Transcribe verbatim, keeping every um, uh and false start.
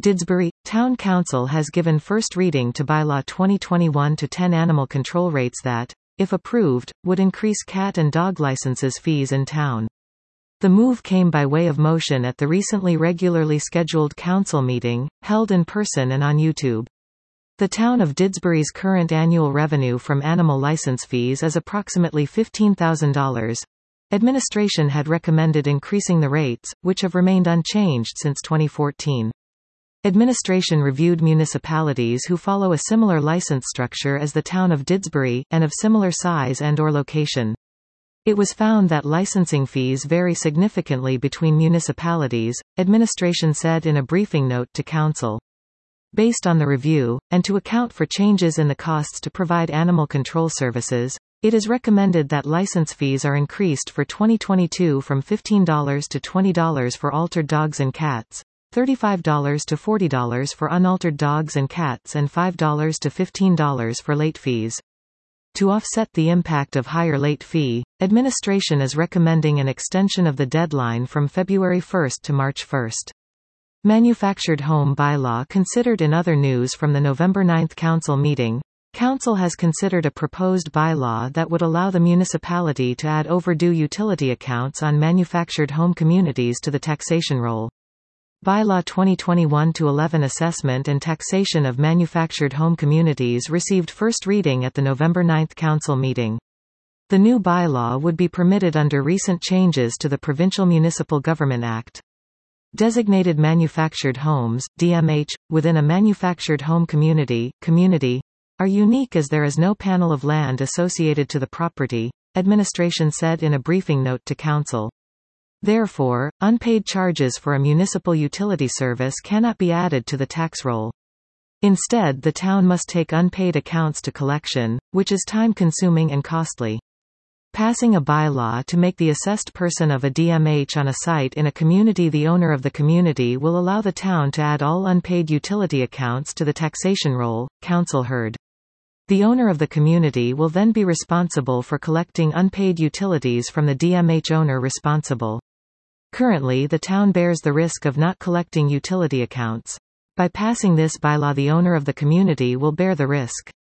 Didsbury Town Council has given first reading to Bylaw twenty twenty-one dash ten animal control rates that, if approved, would increase cat and dog licenses fees in town. The move came by way of motion at the recently regularly scheduled council meeting, held in person and on YouTube. The town of Didsbury's current annual revenue from animal license fees is approximately fifteen thousand dollars. Administration had recommended increasing the rates, which have remained unchanged since twenty fourteen. Administration reviewed municipalities who follow a similar license structure as the town of Didsbury, and of similar size and or location. It was found that licensing fees vary significantly between municipalities, administration said in a briefing note to council. Based on the review, and to account for changes in the costs to provide animal control services, it is recommended that license fees are increased for twenty twenty-two from fifteen dollars to twenty dollars for altered dogs and cats, thirty-five dollars to forty dollars for unaltered dogs and cats, and five dollars to fifteen dollars for late fees. To offset the impact of higher late fee, administration is recommending an extension of the deadline from February first to March first. Manufactured home bylaw considered. In other news from the November ninth council meeting, council has considered a proposed bylaw that would allow the municipality to add overdue utility accounts on manufactured home communities to the taxation roll. Bylaw twenty twenty-one dash eleven Assessment and Taxation of Manufactured Home Communities received first reading at the November ninth council meeting. The new bylaw would be permitted under recent changes to the Provincial Municipal Government Act. Designated manufactured homes, D M H, within a manufactured home community, community, are unique as there is no panel of land associated to the property, administration said in a briefing note to council. Therefore, unpaid charges for a municipal utility service cannot be added to the tax roll. Instead, the town must take unpaid accounts to collection, which is time-consuming and costly. Passing a bylaw to make the assessed person of a D M H on a site in a community the owner of the community will allow the town to add all unpaid utility accounts to the taxation roll, council heard. The owner of the community will then be responsible for collecting unpaid utilities from the D M H owner responsible. Currently, the town bears the risk of not collecting utility accounts. By passing this bylaw, the owner of the community will bear the risk.